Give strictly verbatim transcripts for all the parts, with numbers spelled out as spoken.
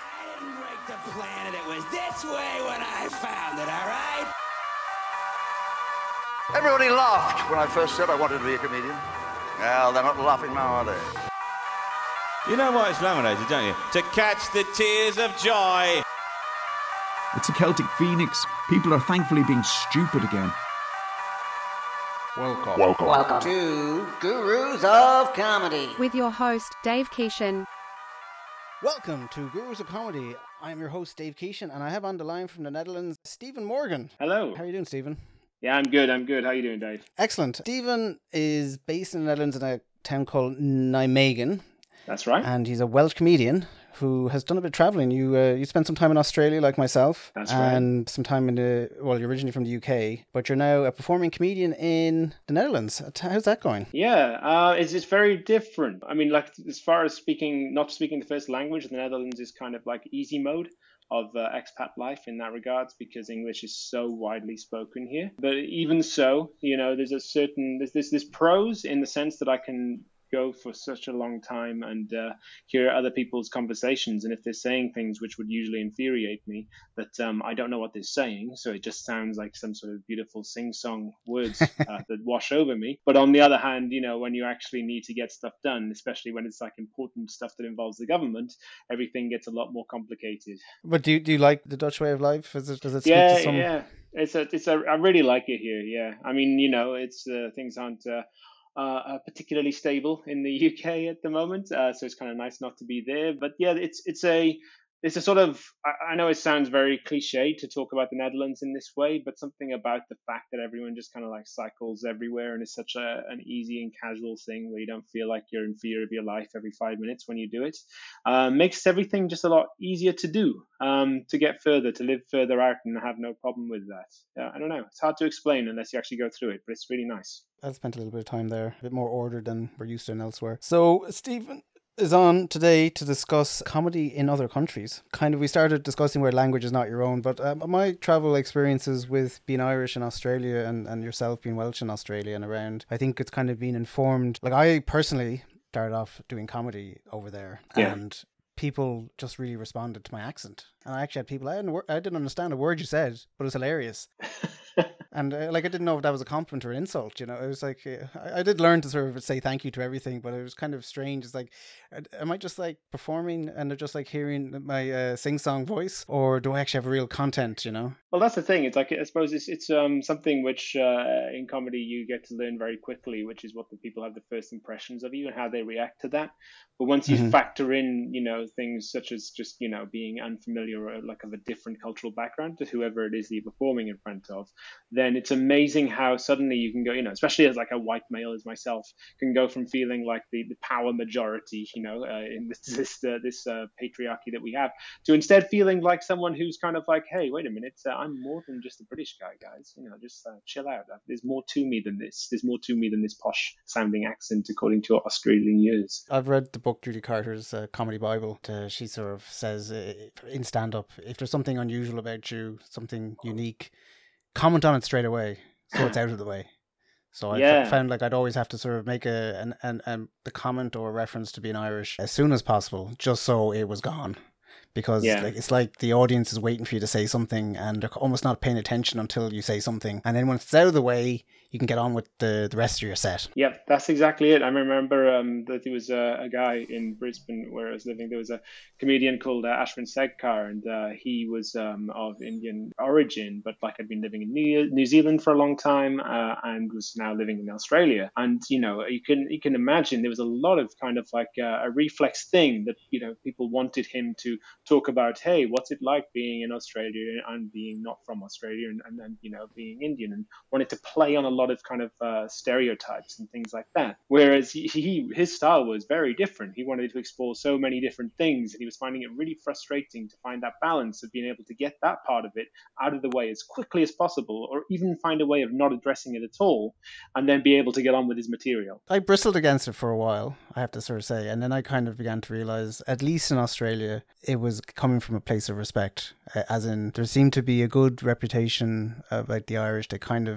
I didn't break the planet. It was this way when I found it, all right? Everybody laughed when I first said I wanted to be a comedian. Well, they're not laughing now, are they? You know why it's laminated, don't you? To catch the tears of joy. It's a Celtic phoenix. People are thankfully being stupid again. Welcome. Welcome. Welcome to Gurus of Comedy. With your host, Dave Keeshan. Welcome to Gurus of Comedy. I'm your host, Dave Keeshan, and I have on the line from the Netherlands, Stephen Morgan. Hello. How are you doing, Stephen? Yeah, I'm good, I'm good. How are you doing, Dave? Excellent. Stephen is based in the Netherlands in a town called Nijmegen. That's right. And he's a Welsh comedian who has done a bit of travelling. You uh, you spent some time in Australia, like myself. That's right. And some time in the, well, you're originally from the U K, but you're now a performing comedian in the Netherlands. How's that going? Yeah, uh, it's, it's very different. I mean, like, as far as speaking, not speaking the first language, the Netherlands is kind of like easy mode of uh, expat life in that regards, because English is so widely spoken here. But even so, you know, there's a certain, there's this, this pros in the sense that I can go for such a long time and uh, hear other people's conversations, and if they're saying things which would usually infuriate me, that um, I don't know what they're saying, so it just sounds like some sort of beautiful sing-song words uh, that wash over me. But on the other hand, you know, when you actually need to get stuff done, especially when it's like important stuff that involves the government, everything gets a lot more complicated. But do you, do you like the Dutch way of life? Is it, does it speak yeah, to some... yeah. It's a, it's a, I really like it here. Yeah, I mean, you know, it's uh, things aren't uh, uh, particularly stable in the U K at the moment, uh, so it's kind of nice not to be there. But yeah, it's it's a it's a sort of, I, I know it sounds very cliche to talk about the Netherlands in this way, but something about the fact that everyone just kind of like cycles everywhere, and it's such a an easy and casual thing where you don't feel like you're in fear of your life every five minutes when you do it, uh, makes everything just a lot easier to do, um, to get further, to live further out and have no problem with that. Yeah, I don't know. It's hard to explain unless you actually go through it, but it's really nice. I've spent a little bit of time there, a bit more ordered than we're used to in elsewhere. So, Stephen is on today to discuss comedy in other countries. Kind of, we started discussing where language is not your own, but um, my travel experiences with being Irish in Australia and, and yourself being Welsh in Australia and around, I think it's kind of been informed. Like, I personally started off doing comedy over there, yeah. and people just really responded to my accent. And I actually had people, I didn't, I didn't understand a word you said, but it was hilarious. And uh, like, I didn't know if that was a compliment or an insult, you know. It was like, uh, I, I did learn to sort of say thank you to everything, but it was kind of strange. It's like, am I just like performing and they're just like hearing my uh, sing-song voice, or do I actually have real content, you know? Well, that's the thing. It's like, I suppose it's, it's um something which uh, in comedy you get to learn very quickly, which is what the people have the first impressions of you and how they react to that. But once you mm-hmm. factor in, you know, things such as just, you know, being unfamiliar or like of a different cultural background to whoever it is that you're performing in front of, then it's amazing how suddenly you can go, you know, especially as like a white male as myself, can go from feeling like the, the power majority, you know, uh, in this this, uh, this uh, patriarchy that we have, to instead feeling like someone who's kind of like, hey, wait a minute, uh, I'm more than just a British guy, guys. You know, just uh, chill out. There's more to me than this. There's more to me than this posh sounding accent, according to Australian years. I've read the book Judy Carter's uh, Comedy Bible. Uh, she sort of says uh, in stand-up, if there's something unusual about you, something unique, comment on it straight away, so it's out of the way. So I yeah. f- found like I'd always have to sort of make a an, an, an the comment or reference to being Irish as soon as possible, just so it was gone. Because yeah. like, it's like the audience is waiting for you to say something and they're almost not paying attention until you say something. And then when it's out of the way, you can get on with the, the rest of your set. Yeah, that's exactly it. I remember um, that there was a, a guy in Brisbane where I was living. There was a comedian called uh, Ashwin Sedkar, and uh, he was um, of Indian origin, but like had been living in New, New Zealand for a long time uh, and was now living in Australia. And, you know, you can you can imagine there was a lot of kind of like uh, a reflex thing that, you know, people wanted him to talk about, hey, what's it like being in Australia and being not from Australia and, and then, you know, being Indian, and wanted to play on a lot of kind of uh, stereotypes and things like that. Whereas he, he his style was very different. He wanted to explore so many different things, and he was finding it really frustrating to find that balance of being able to get that part of it out of the way as quickly as possible, or even find a way of not addressing it at all, and then be able to get on with his material. I bristled against it for a while, I have to sort of say, and then I kind of began to realize, at least in Australia, it was coming from a place of respect, as in there seemed to be a good reputation about the Irish. They kind of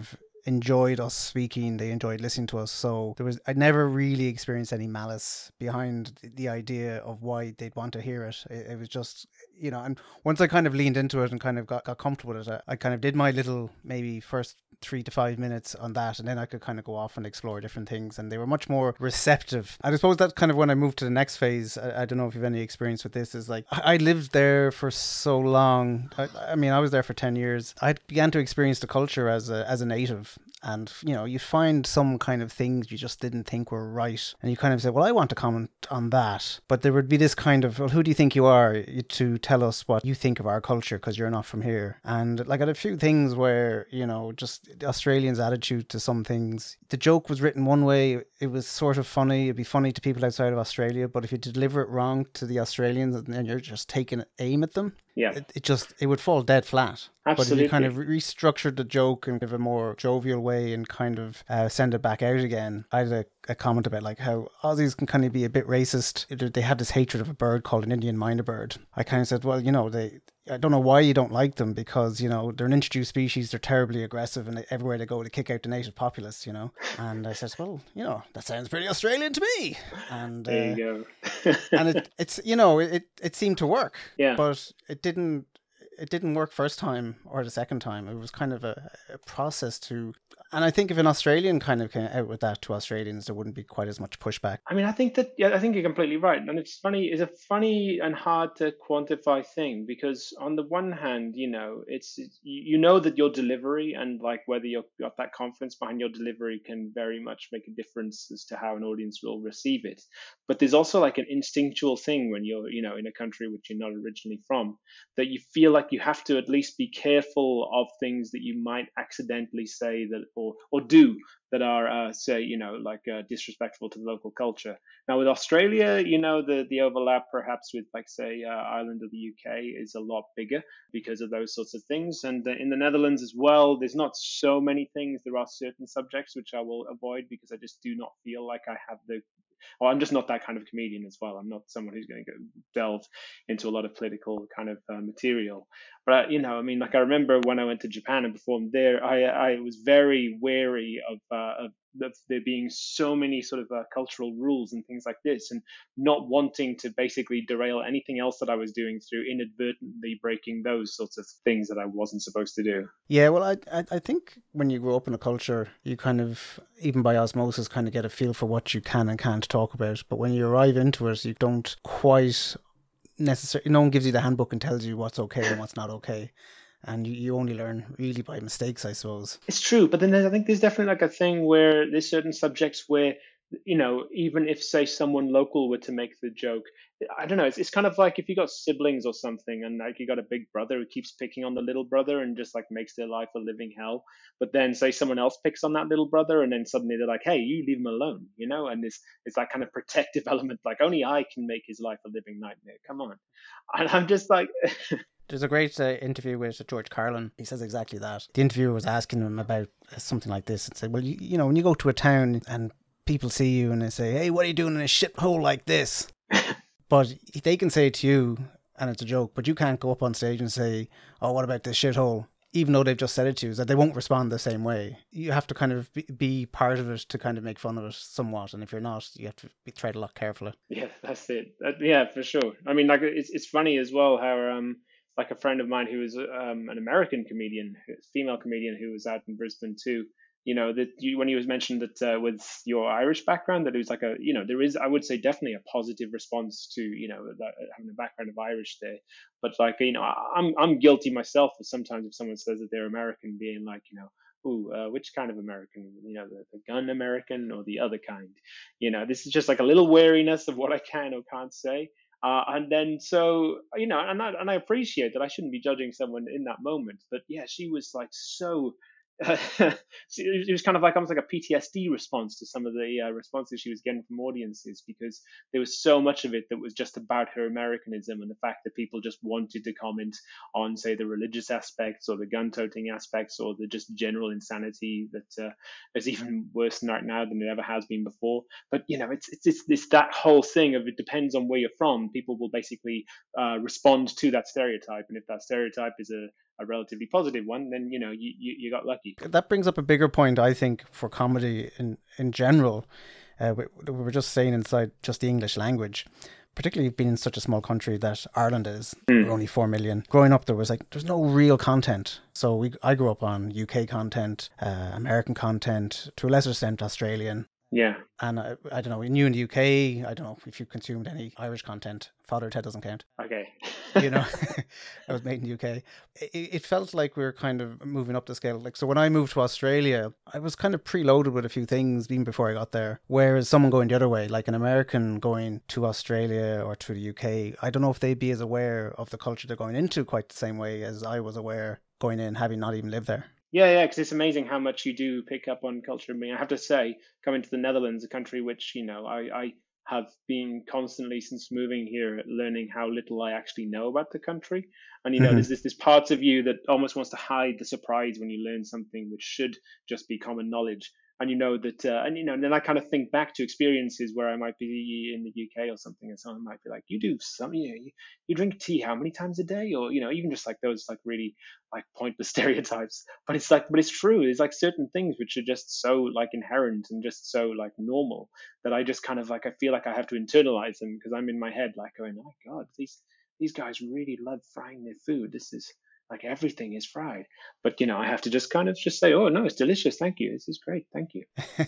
enjoyed us speaking. They enjoyed listening to us. So there was, I never really experienced any malice behind the idea of why they'd want to hear it. It, it was just, you know, and once I kind of leaned into it and kind of got, got comfortable with it, I, I kind of did my little, maybe first three to five minutes on that, and then I could kind of go off and explore different things, and they were much more receptive. And I suppose that's kind of when I moved to the next phase. I, I don't know if you've any experience with this, is like I, I lived there for so long. I, I mean, I was there for ten years. I began to experience the culture as a as a native. And, you know, you find some kind of things you just didn't think were right. And you kind of say, well, I want to comment on that. But there would be this kind of, well, who do you think you are to tell us what you think of our culture because you're not from here? And like I had a few things where, you know, just the Australians' attitude to some things. The joke was written one way. It was sort of funny. It'd be funny to people outside of Australia. But if you deliver it wrong to the Australians and then you're just taking aim at them, yeah, it, it just, it would fall dead flat. Absolutely. But if you kind of restructured the joke and give a more jovial way and kind of uh, send it back out again, I had a, a comment about like how Aussies can kind of be a bit racist. They have this hatred of a bird called an Indian myna bird. I kind of said, well, you know, they, I don't know why you don't like them, because, you know, they're an introduced species, they're terribly aggressive, and they, everywhere they go they kick out the native populace, you know. And I said, well, you know, that sounds pretty Australian to me. And there uh, you go. and it, it's, you know, it, it seemed to work. Yeah. But it didn't it didn't work first time or the second time. It was kind of a, a process to, and I think if an Australian kind of came out with that to Australians, there wouldn't be quite as much pushback. I mean, I think that, yeah, I think you're completely right. And it's funny, it's a funny and hard to quantify thing, because on the one hand, you know, it's, it's you know that your delivery and like whether you've got that confidence behind your delivery can very much make a difference as to how an audience will receive it. But there's also like an instinctual thing when you're, you know, in a country which you're not originally from, that you feel like you have to at least be careful of things that you might accidentally say that or or do that are, uh, say, you know, like uh, disrespectful to the local culture. Now with Australia, you know, the the overlap perhaps with like say uh, Ireland or the U K is a lot bigger because of those sorts of things. And uh, in the Netherlands as well, there's not so many things. There are certain subjects which I will avoid because I just do not feel like I have the Oh, I'm just not that kind of comedian as well. I'm not someone who's going to go delve into a lot of political kind of uh, material. But, you know, I mean, like I remember when I went to Japan and performed there, I, I was very wary of, uh, of, of there being so many sort of uh, cultural rules and things like this, and not wanting to basically derail anything else that I was doing through inadvertently breaking those sorts of things that I wasn't supposed to do. Yeah, well, I, I, I think when you grow up in a culture, you kind of, even by osmosis, kind of get a feel for what you can and can't talk about. But when you arrive into it, you don't quite necessarily, no one gives you the handbook and tells you what's okay and what's not okay. And you, you only learn really by mistakes, I suppose. It's true. But then there's, I think there's definitely like a thing where there's certain subjects where, you know, even if, say, someone local were to make the joke, I don't know, it's, it's kind of like if you got siblings or something and like you got a big brother who keeps picking on the little brother and just like makes their life a living hell. But then say someone else picks on that little brother and then suddenly they're like, hey, you leave him alone, you know, and it's, it's that kind of protective element, like only I can make his life a living nightmare. Come on. And I'm just like... There's a great uh, interview with George Carlin. He says exactly that. The interviewer was asking him about uh, something like this and said, well, you, you know, when you go to a town and people see you and they say, hey, what are you doing in a shithole like this? But they can say it to you and it's a joke, but you can't go up on stage and say, oh, what about this shithole? Even though they've just said it to you, is that they won't respond the same way. You have to kind of be, be part of it to kind of make fun of it somewhat. And if you're not, you have to be, tread a lot carefully. Yeah, that's it. That, yeah, for sure. I mean, like it's it's funny as well how um like a friend of mine who was um an American comedian, female comedian who was out in Brisbane too. You know, that you, when he was mentioned that uh, with your Irish background, that it was like a, you know, there is, I would say, definitely a positive response to, you know, that, having a background of Irish there. But like, you know, I'm I'm guilty myself of sometimes if someone says that they're American, being like, you know, ooh, uh, which kind of American? You know, the, the gun American or the other kind? You know, this is just like a little wariness of what I can or can't say. Uh, and then so, you know, and I, and I appreciate that I shouldn't be judging someone in that moment. But yeah, she was like so... Uh, it was kind of like almost like a P T S D response to some of the uh, responses she was getting from audiences, because there was so much of it that was just about her Americanism and the fact that people just wanted to comment on, say, the religious aspects or the gun-toting aspects or the just general insanity that uh, is even worse right now than it ever has been before. But, you know, it's, it's, it's, it's that whole thing of it depends on where you're from. People will basically uh, respond to that stereotype. And if that stereotype is a a relatively positive one, then, you know, you, you, you got lucky. That brings up a bigger point, I think, for comedy in, in general. Uh, we, we were just saying inside just the English language, particularly being in such a small country that Ireland is, mm. we're only four million. Growing up, there was like, there's no real content. So we, I grew up on U K content, uh, American content, to a lesser extent Australian. Yeah. And I, I don't know, in you in the U K, I don't know if you consumed any Irish content. Father Ted doesn't count. Okay. You know, I was made in the U K. It, it felt like we were kind of moving up the scale. Like, so when I moved to Australia, I was kind of preloaded with a few things even before I got there. Whereas someone going the other way, like an American going to Australia or to the U K, I don't know if they'd be as aware of the culture they're going into quite the same way as I was aware going in, having not even lived there. Yeah, yeah, because it's amazing how much you do pick up on culture. I mean, I have to say, coming to the Netherlands, a country which, you know, I, I have been constantly since moving here learning how little I actually know about the country. And, you know, mm-hmm. there's this, this parts of you that almost wants to hide the surprise when you learn something which should just be common knowledge. And you know that, uh, and you know, and then I kind of think back to experiences where I might be in the U K or something, and someone might be like, "You do some, you know, you, you drink tea how many times a day?" Or you know, even just like those like really like pointless stereotypes. But it's like, but it's true. There's like certain things which are just so like inherent and just so like normal that I just kind of like I feel like I have to internalize them because I'm in my head like going, "Oh my God, these these guys really love frying their food. This is." Like everything is fried, but you know, I have to just kind of just say, "Oh no, it's delicious. Thank you. This is great. Thank you."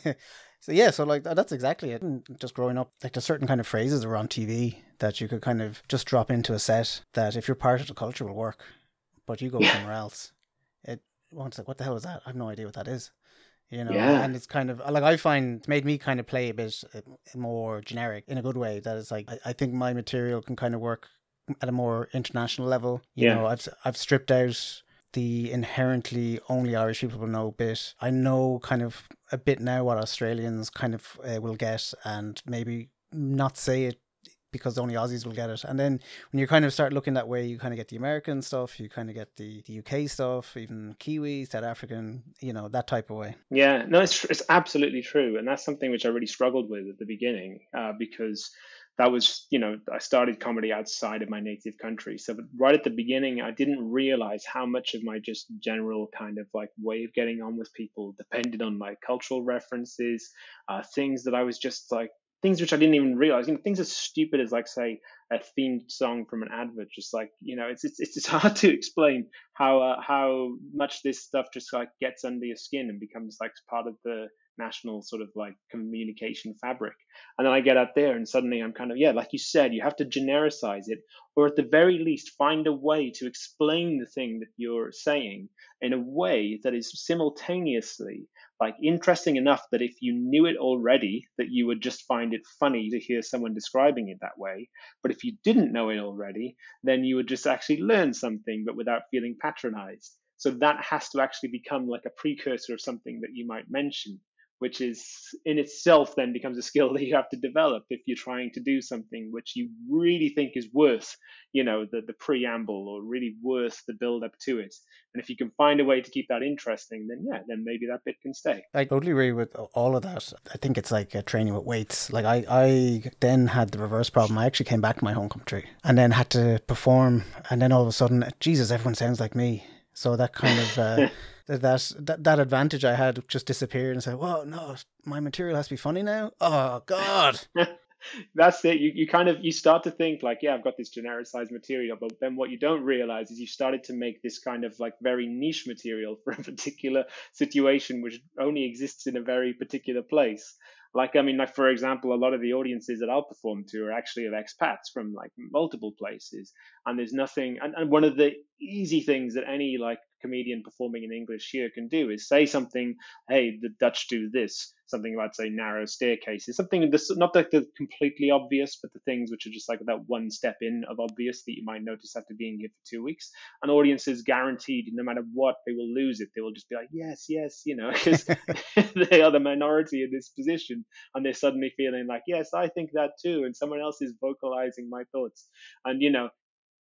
So yeah, so like that's exactly it. And just growing up, like there's certain kind of phrases that were on T V that you could kind of just drop into a set that if you're part of the culture will work, but you go yeah. somewhere else, it won't. Like, what the hell is that? I have no idea what that is. You know, yeah. and it's kind of like I find it's made me kind of play a bit more generic in a good way. That it's like I, I think my material can kind of work at a more international level. You yeah. know, I've I've stripped out the inherently only Irish people will know bit. I know kind of a bit now what Australians kind of uh, will get, and maybe not say it because only Aussies will get it. And then when you kind of start looking that way, you kind of get the American stuff, you kind of get the, the U K stuff, even Kiwi, South African, you know, that type of way. Yeah, no, it's it's absolutely true, and that's something which I really struggled with at the beginning uh, because. That was, you know, I started comedy outside of my native country. So right at the beginning, I didn't realize how much of my just general kind of like way of getting on with people depended on my cultural references, uh, things that I was just like, things which I didn't even realize, you know, things as stupid as like, say, a theme song from an advert, just like, you know, it's it's it's hard to explain how uh, how much this stuff just like gets under your skin and becomes like part of the national sort of like communication fabric. And then I get out there and suddenly I'm kind of, yeah, like you said, you have to genericize it, or at the very least find a way to explain the thing that you're saying in a way that is simultaneously like interesting enough that if you knew it already, that you would just find it funny to hear someone describing it that way. But if you didn't know it already, then you would just actually learn something, but without feeling patronized. So that has to actually become like a precursor of something that you might mention, which is in itself then becomes a skill that you have to develop if you're trying to do something which you really think is worth, you know, the, the preamble or really worth the build up to it. And if you can find a way to keep that interesting, then yeah, then maybe that bit can stay. I totally agree with all of that. I think it's like uh, training with weights. Like I, I then had the reverse problem. I actually came back to my home country and then had to perform. And then all of a sudden, Jesus, everyone sounds like me. So that kind of... Uh, That, that that advantage I had just disappeared and said, "Well, no, my material has to be funny now." Oh God, that's it. You you kind of you start to think like, yeah, I've got this genericized material, but then what you don't realize is you started to make this kind of like very niche material for a particular situation, which only exists in a very particular place. Like, I mean, like, for example, a lot of the audiences that I'll perform to are actually of expats from like multiple places. And there's nothing, and, and one of the easy things that any like comedian performing in English here can do is say something, hey, the Dutch do this, something about, say, narrow staircases, something that's not like the completely obvious, but the things which are just like that one step in of obvious that you might notice after being here for two weeks. And audiences guaranteed, no matter what, they will lose it. They will just be like, yes, yes, you know, because they are the minority in this position. And they're suddenly feeling like, yes, I think that too. And someone else is vocalizing my thoughts. And, you know,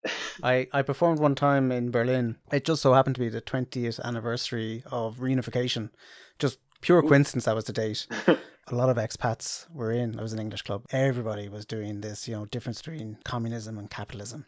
I, I performed one time in Berlin. It just so happened to be the twentieth anniversary of reunification. Just pure coincidence that was the date. A lot of expats were in. I was an English club. Everybody was doing this, you know, difference between communism and capitalism.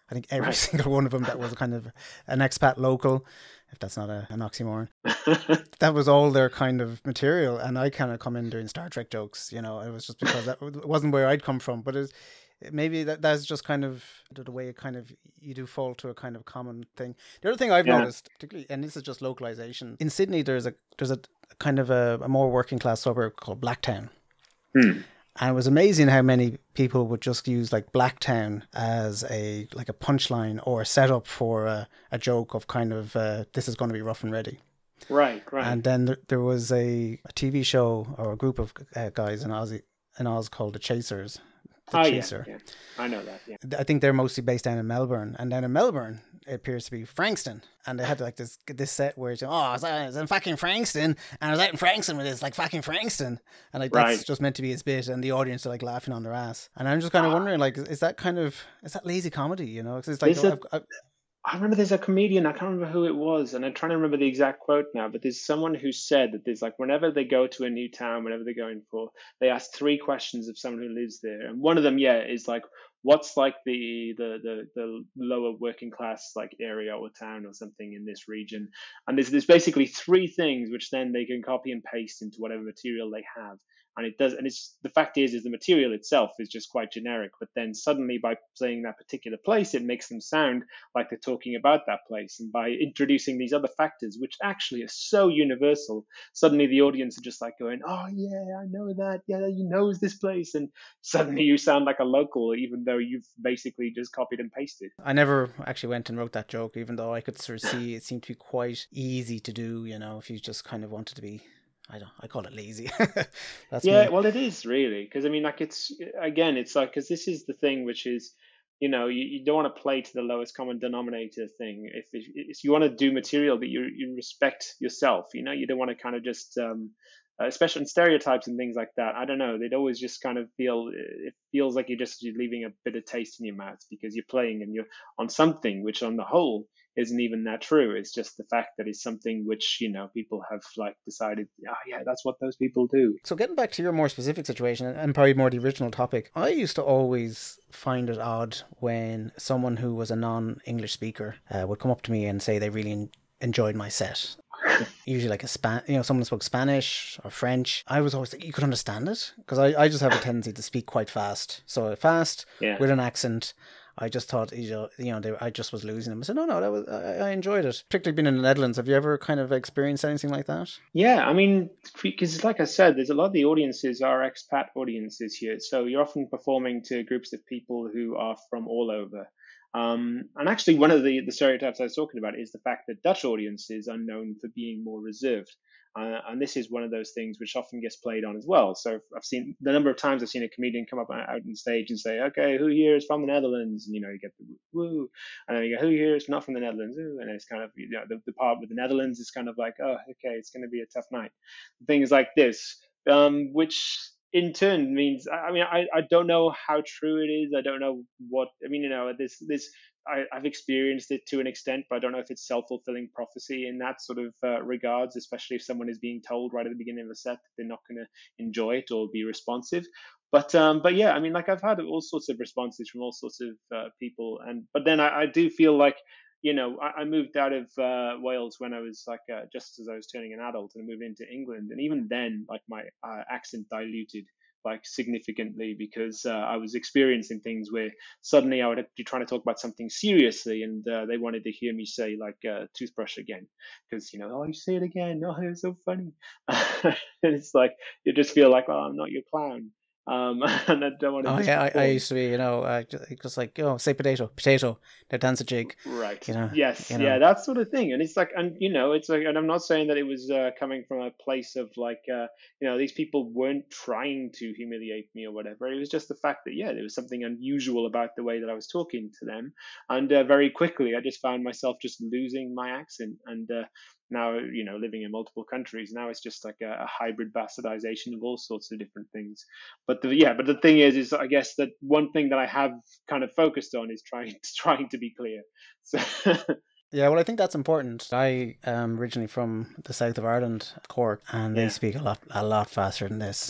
I think every Right. single one of them that was kind of an expat local, if that's not a, an oxymoron. That was all their kind of material, and I kind of come in doing Star Trek jokes, you know. It was just because that it wasn't where I'd come from, but it's maybe that that's just kind of the way it kind of you do fall to a kind of common thing. The other thing I've Yeah. noticed, particularly, and this is just localization in Sydney, there's a there's a kind of a, a more working class suburb called Blacktown. Hmm. And it was amazing how many people would just use like Blacktown as a like a punchline or a setup for a, a joke of kind of uh, this is going to be rough and ready. Right, right. And then there, there was a, a T V show or a group of uh, guys in Aussie in Oz called the Chasers. The oh, Chaser. yeah, yeah. I know that, yeah. I think they're mostly based down in Melbourne, and down in Melbourne it appears to be Frankston, and they had like this this set where it's oh, I was, I was in fucking Frankston, and I was out in Frankston with this like fucking Frankston, and like that's Right. just meant to be his bit, and the audience are like laughing on their ass, and I'm just kind of wondering like, is that kind of is that lazy comedy? You know, 'cause it's like Is oh, it- I've, I've, I remember there's a comedian, I can't remember who it was, and I'm trying to remember the exact quote now, but there's someone who said that there's like, whenever they go to a new town, whenever they're going for, they ask three questions of someone who lives there. And one of them, yeah, is like, what's like the, the, the, the lower working class like area or town or something in this region? And there's, there's basically three things which then they can copy and paste into whatever material they have. And it does, and it's the fact is, is the material itself is just quite generic. But then suddenly, by saying that particular place, it makes them sound like they're talking about that place. And by introducing these other factors, which actually are so universal, suddenly the audience are just like going, "Oh yeah, I know that. Yeah, he knows this place." And suddenly you sound like a local, even though you've basically just copied and pasted. I never actually went and wrote that joke, even though I could sort of see it seemed to be quite easy to do. You know, if you just kind of wanted to be. I don't. I call it lazy. That's Yeah, me. well, it is really, because I mean, like, it's again, it's like, because this is the thing, which is, you know, you, you don't want to play to the lowest common denominator thing. If if, if you want to do material that you you respect yourself, you know, you don't want to kind of just, um, uh, especially in stereotypes and things like that. I don't know. They'd always just kind of feel it feels like you're just you're leaving a bit of taste in your mouth because you're playing and you're on something which, on the whole, isn't even that true. It's just the fact that it's something which, you know, people have like decided, oh yeah, that's what those people do. So getting back to your more specific situation and probably more the original topic, I used to always find it odd when someone who was a non-English speaker uh, would come up to me and say they really en- enjoyed my set. Usually like a span, you know, someone who spoke Spanish or French. I was always like, you could understand it, because I, I just have a tendency to speak quite fast. So fast Yeah. with an accent. I just thought, you know, you know, they, I just was losing them. I said, no, no, that was I, I enjoyed it. Particularly being in the Netherlands. Have you ever kind of experienced anything like that? Yeah, I mean, because like I said, there's a lot of the audiences are expat audiences here. So you're often performing to groups of people who are from all over. Um, and actually, one of the, the stereotypes I was talking about is the fact that Dutch audiences are known for being more reserved. Uh, and this is one of those things which often gets played on as well. So I've seen the number of times I've seen a comedian come up out on stage and say, okay, who here is from the Netherlands? And, you know, you get the woo. And then you go, who here is not from the Netherlands? Ooh. And it's kind of, you know, the, the part with the Netherlands is kind of like, oh, okay, it's going to be a tough night. Things like this, um, which in turn means, I mean, I, I don't know how true it is. I don't know what, I mean, you know, this, this, I, I've experienced it to an extent, but I don't know if it's self-fulfilling prophecy in that sort of uh, regards, especially if someone is being told right at the beginning of a set that they're not going to enjoy it or be responsive. But um, but yeah, I mean, like I've had all sorts of responses from all sorts of uh, people, and but then I, I do feel like, you know, I, I moved out of uh, Wales when I was like uh, just as I was turning an adult, and I moved into England, and even then, like my uh, accent diluted like significantly because uh, I was experiencing things where suddenly I would be trying to talk about something seriously, and uh, they wanted to hear me say like uh, toothbrush again, because, you know, oh, you say it again, oh, it's so funny. And it's like you just feel like, oh, I'm not your clown. Um, and I don't want to. Oh yeah, I, I used to be, you know, uh, just, just like, oh, say potato, potato, now dance a jig. Right. You know, yes. you know. Yeah, that sort of thing. And it's like, and you know, it's like, and I'm not saying that it was uh, coming from a place of like, uh, you know, these people weren't trying to humiliate me or whatever. It was just the fact that, yeah, there was something unusual about the way that I was talking to them. And uh, very quickly, I just found myself just losing my accent. And uh, now, you know, living in multiple countries, now it's just like a, a hybrid bastardization of all sorts of different things. But the, yeah, but the thing is, is I guess that one thing that I have kind of focused on is trying trying to be clear. So Yeah, well, I think that's important. I am originally from the south of Ireland, Cork, and they Yeah. speak a lot, a lot faster than this.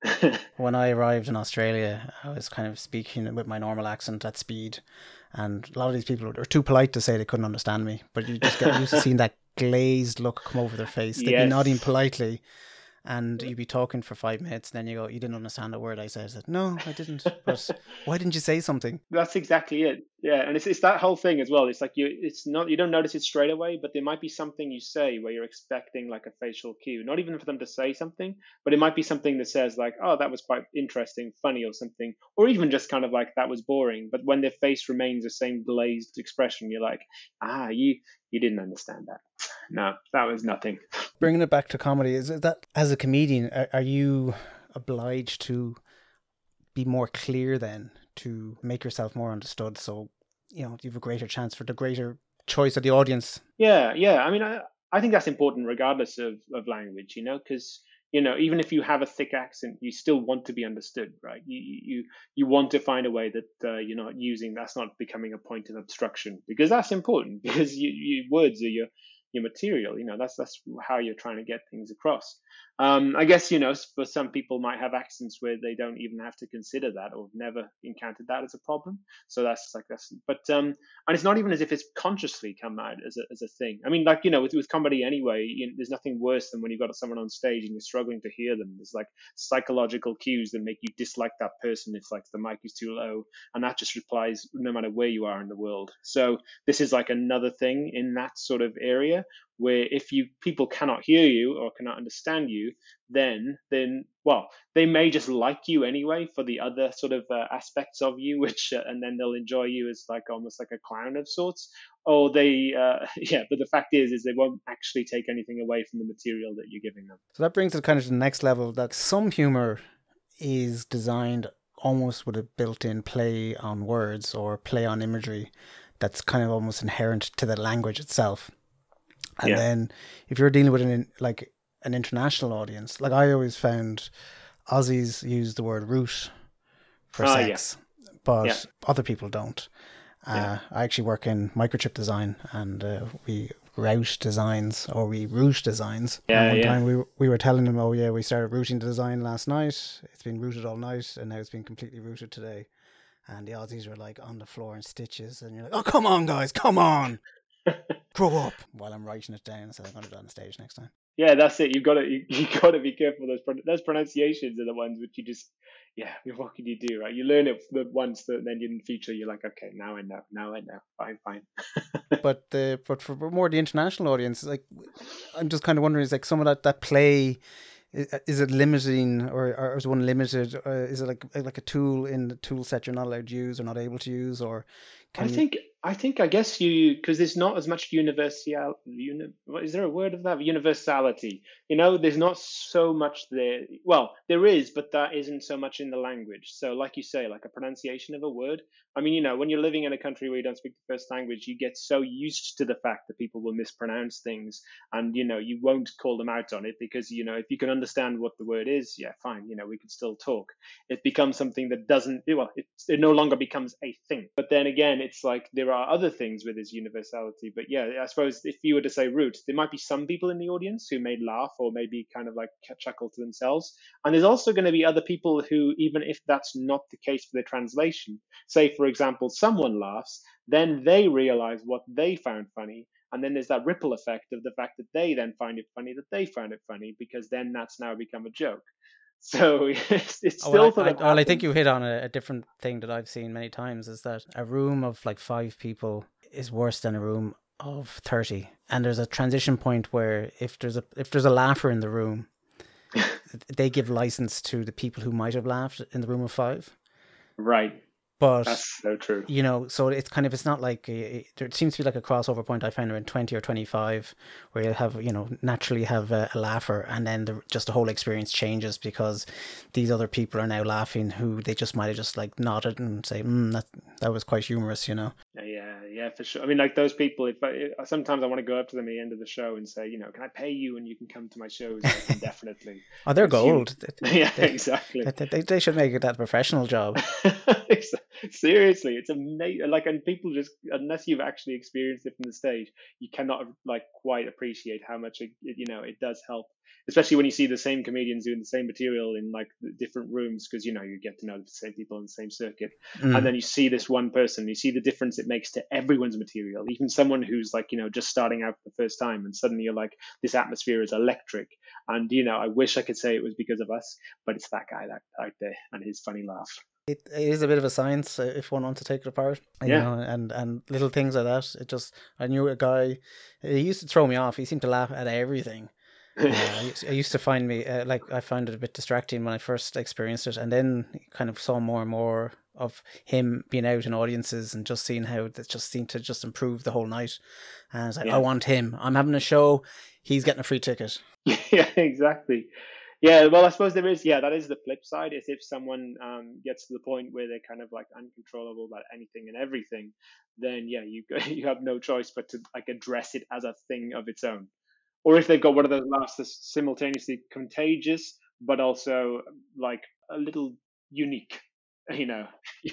When I arrived in Australia, I was kind of speaking with my normal accent at speed, and a lot of these people were too polite to say they couldn't understand me, but you just get used to seeing that glazed look come over their face. They'd Yes. be nodding politely, and you'd be talking for five minutes, and then you go, you didn't understand a word I said. I said, no, I didn't. But why didn't you say something? That's exactly it. Yeah, and it's it's that whole thing as well. It's like you it's not you don't notice it straight away, but there might be something you say where you're expecting like a facial cue, not even for them to say something, but it might be something that says like, oh, that was quite interesting, funny, or something, or even just kind of like that was boring. But when their face remains the same glazed expression, you're like, ah, you you didn't understand that. No, that was nothing. Bringing it back to comedy, is it that as a comedian, are, are you obliged to be more clear then, to make yourself more understood, so you know you have a greater chance for the greater choice of the audience? Yeah, yeah. I mean, I, I think that's important regardless of, of language, you know, because, you know, even if you have a thick accent, you still want to be understood, right? You you, you want to find a way that uh, you're not using, that's not becoming a point of obstruction, because that's important, because you, you, words are your, your material, you know, that's that's how you're trying to get things across. Um, I guess, you know, for some people might have accents where they don't even have to consider that or have never encountered that as a problem. So that's like, that's, but, um, and it's not even as if it's consciously come out as a, as a thing. I mean, like, you know, with, with comedy anyway, you know, there's nothing worse than when you've got someone on stage and you're struggling to hear them. There's like psychological cues that make you dislike that person if like the mic is too low, and that just replies no matter where you are in the world. So this is like another thing in that sort of area, where if you people cannot hear you or cannot understand you, then then well, they may just like you anyway for the other sort of uh, aspects of you, which uh, and then they'll enjoy you as like almost like a clown of sorts. Or they uh, yeah, but the fact is is they won't actually take anything away from the material that you're giving them. So that brings it kind of to the next level, that some humor is designed almost with a built-in play on words or play on imagery that's kind of almost inherent to the language itself. And yeah. then if you're dealing with an like an international audience, like I always found Aussies use the word root for oh, sex, yeah. but yeah. other people don't. Uh, yeah. I actually work in microchip design, and uh, we route designs or we route designs. Yeah, and one yeah. time we we were telling them, oh yeah, we started routing the design last night. It's been routed all night, and now it's been completely routed today. And the Aussies were like on the floor in stitches, and you're like, oh come on guys, come on. Grow up. While I'm writing it down, so I'm going to do it on stage next time. Yeah, that's it. You've got to you, you got to be careful. Those those pronunciations are the ones which you just yeah. What can you do, right? You learn it once, and then in the future you're like, okay, now I know, now I know, fine, fine. but the but for more the international audience, like I'm just kind of wondering, is like some of that that play. Is it limiting, or, or is one limited? Or is it like like a tool in the tool set you're not allowed to use or not able to use? Or can I you... think I think I guess you because there's not as much universal. Uni, what, is there a word of that? Universality. You know, there's not so much there. Well, there is, but that isn't so much in the language. So, like you say, like a pronunciation of a word. I mean, you know, when you're living in a country where you don't speak the first language, you get so used to the fact that people will mispronounce things, and you know, you won't call them out on it because you know, if you can understand what the word is, yeah, fine. You know, we can still talk. It becomes something that doesn't. Well, it, it no longer becomes a thing. But then again, it's like there are other things with this universality. But yeah, I suppose if you were to say root, there might be some people in the audience who may laugh or maybe kind of like chuckle to themselves. And there's also going to be other people who, even if that's not the case for the translation, say, for example, someone laughs, then they realize what they found funny. And then there's that ripple effect of the fact that they then find it funny, that they found it funny, because then that's now become a joke. So it's, it's still oh, well, sort I, of I, well, I think you hit on a, a different thing that I've seen many times, is that a room of like five people is worse than a room of thirty. And there's a transition point where if there's a if there's a laugher in the room, they give license to the people who might have laughed in the room of five. Right. But that's so true. You know, so it's kind of, it's not like a, there seems to be like a crossover point I find around twenty or twenty-five where you have, you know, naturally have a, a laugher, and then the, just the whole experience changes because these other people are now laughing who they just might have just like nodded and say, mm, that that was quite humorous, you know. Yeah, yeah, for sure. I mean, like those people, if I, sometimes I want to go up to them at the end of the show and say, you know, can I pay you and you can come to my shows like, indefinitely? Oh, they're gold. yeah, they, exactly. They, they, they should make it that professional job. Seriously, it's amazing. Like, and people just, unless you've actually experienced it from the stage, you cannot like quite appreciate how much it, it you know it does help. Especially when you see the same comedians doing the same material in like different rooms, because you know you get to know the same people in the same circuit, Mm. and then you see this one person, you see the difference it makes to everyone's material, even someone who's like you know just starting out for the first time, and suddenly you're like, this atmosphere is electric, and you know I wish I could say it was because of us, but it's that guy that out there and his funny laugh. It, it is a bit of a science uh, if one wants to take it apart, you Yeah. know, and, and little things like that. It just, I knew a guy, he used to throw me off. He seemed to laugh at everything. Uh, I, used, I used to find me, uh, like, I found it a bit distracting when I first experienced it. And then kind of saw more and more of him being out in audiences and just seeing how that just seemed to just improve the whole night. And I was like, Yeah. I want him. I'm having a show. He's getting a free ticket. Yeah, exactly. Yeah, well, I suppose there is, yeah, that is the flip side, is if someone um, gets to the point where they're kind of like uncontrollable about anything and everything, then yeah, you you have no choice but to like address it as a thing of its own. Or if they've got one of those laughs that's simultaneously contagious, but also like a little unique, you know,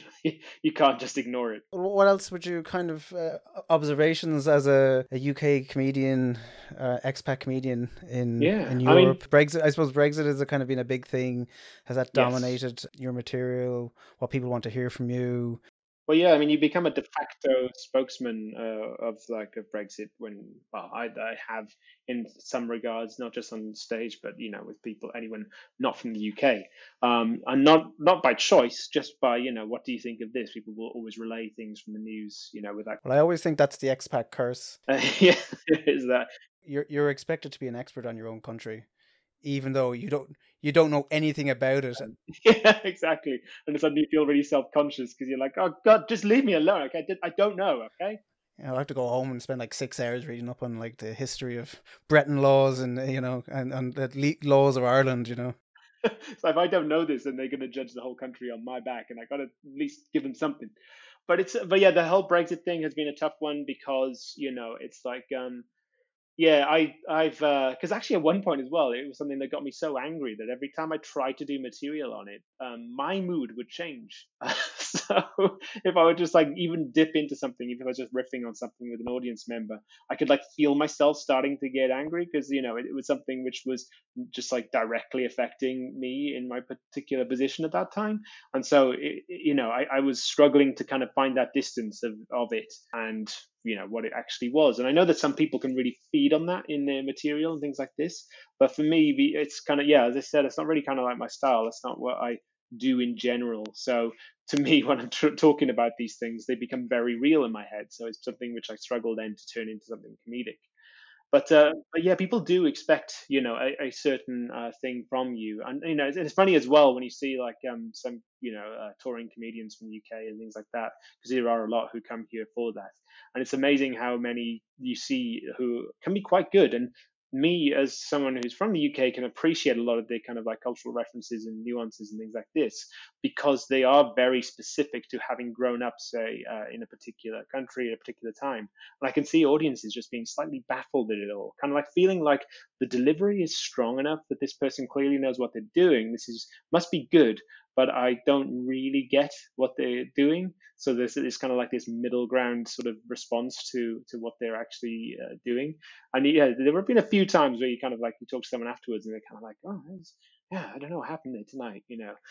you can't just ignore it. What else would you kind of uh, observations as a, a U K comedian, uh, expat comedian in Yeah, in I mean- Europe? Brexit, I suppose Brexit has kind of been a big thing. Has that Yes. dominated your material? What people want to hear from you? Well, yeah, I mean, you become a de facto spokesman uh, of like of Brexit when, well, I, I have in some regards, not just on stage, but you know, with people, anyone not from the U K, um, and not not by choice, just by you know, what do you think of this? People will always relay things from the news, you know, with that. Well, I always think that's the expat curse. Uh, yeah, is that You're you're expected to be an expert on your own country, even though you don't you don't know anything about it. And yeah, exactly, and suddenly you feel really self conscious because you're like, oh God, just leave me alone. Okay, I, did, I don't know. Okay. you know, I have to go home and spend like six hours reading up on like the history of Breton laws and you know and and the le- laws of Ireland. You know. So if I don't know this, then they're going to judge the whole country on my back, and I got to at least give them something. But it's but yeah, the whole Brexit thing has been a tough one because you know it's like um yeah I I've because uh, actually at one point as well it was something that got me so angry that every time I tried to do material on it, um, my mood would change. So if I would just like even dip into something, even if I was just riffing on something with an audience member, I could like feel myself starting to get angry because you know it, it was something which was just like directly affecting me in my particular position at that time. And so it, you know I, I was struggling to kind of find that distance of, of it and you know what it actually was. And I know that some people can really feed on that in their material and things like this, but for me it's kind of yeah as I said, it's not really kind of like my style. It's not what I do in general. So to me, when I'm tr- talking about these things, they become very real in my head. So it's something which I struggle then to turn into something comedic. But, uh, but yeah, people do expect, you know, a, a certain uh, thing from you. And, you know, it's, it's funny as well when you see like um, some, you know, uh, touring comedians from the U K and things like that, because there are a lot who come here for that. And it's amazing how many you see who can be quite good. And me, as someone who's from the U K, can appreciate a lot of the kind of like cultural references and nuances and things like this, because they are very specific to having grown up, say, uh, in a particular country at a particular time. And I can see audiences just being slightly baffled at it all, kind of like feeling like the delivery is strong enough that this person clearly knows what they're doing. This is must be good, but I don't really get what they're doing. So there's this kind of like this middle ground sort of response to to what they're actually uh, doing. And yeah, there have been a few times where you kind of like you talk to someone afterwards and they're kind of like, oh, was, yeah, I don't know what happened there tonight, you know.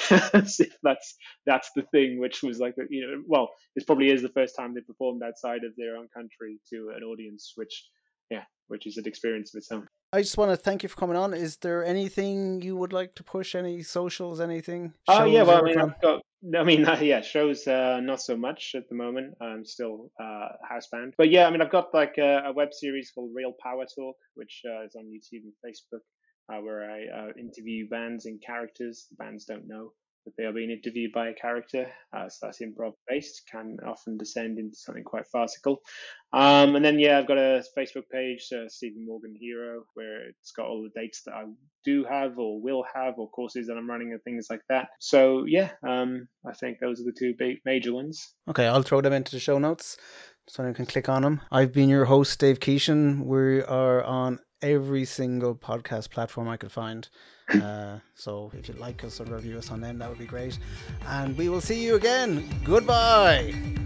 As if that's that's the thing, which was like, you know, well, this probably is the first time they performed outside of their own country to an audience, which, yeah, which is an experience of its own. I just want to thank you for coming on. Is there anything you would like to push? Any socials? Anything? Oh yeah, Shows well, I you're mean, working I've got. I mean, uh, yeah, shows uh, not so much at the moment. I'm still uh, housebound, but yeah, I mean, I've got like a, a web series called Real Power Talk, which uh, is on YouTube and Facebook, uh, where I uh, interview bands and characters. The bands don't know that they are being interviewed by a character, uh, so that's improv based, can often descend into something quite farcical. Um, and then, yeah, I've got a Facebook page, uh, Stephen Morgan Hero, where it's got all the dates that I do have or will have, or courses that I'm running and things like that. So, yeah, um, I think those are the two big major ones. Okay, I'll throw them into the show notes so you can click on them. I've been your host, Dave Keeshan. We are on every single podcast platform I could find. Uh, so if you'd like us or review us on them, that would be great. And we will see you again. Goodbye.